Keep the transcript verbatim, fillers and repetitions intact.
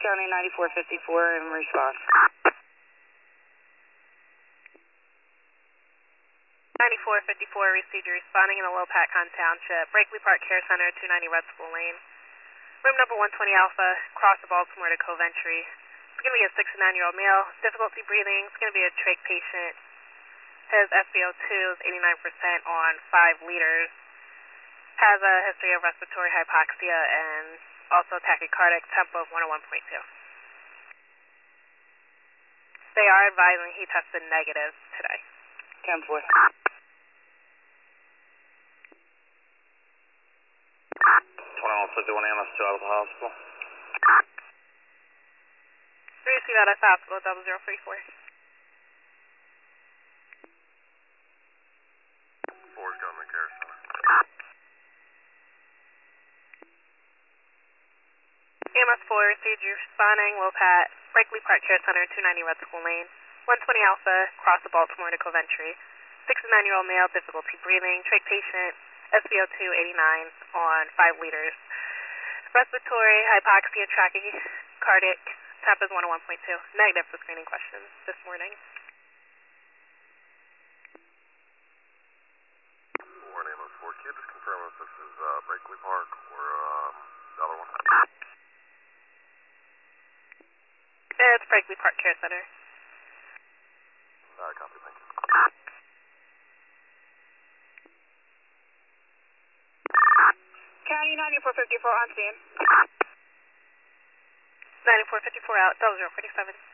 County ninety-four fifty-four in response. ninety-four fifty-four received you responding in the Lopatcon Township, Brakely Park Care Center, two ninety Red School Lane. Room number one twenty Alpha, cross the Baltimore to Coventry. It's going to be a six to nine year old male, difficulty breathing. It's going to be a trach patient. His S p O two is eighty-nine percent on five liters. Has a history of respiratory hypoxia and also tachycardic, tempo of one oh one point two. They are advising he tested negative today. ten four. twenty-one fifty-one A M S two out of the hospital. We receive out at hospital, double zero three four. Four's Government Care Center. A M S four received you responding, Lopat, Brakely Park Care Center, two ninety Red School Lane. one twenty Alpha, cross the Baltimore to Coventry. six to nine year old male, difficulty breathing, trach patient, S p O two eighty-nine on five liters. Respiratory, hypoxia, tachycardic, temp is one oh one point two. Negative for screening questions this morning. Four name is four. Can you just confirm if this is uh, Brakely Park or um, the other one? It's Brakely Park Care Center. Alright, copy, thank you. County ninety-four fifty-four on scene. ninety-four fifty-four out, double zero forty-seven.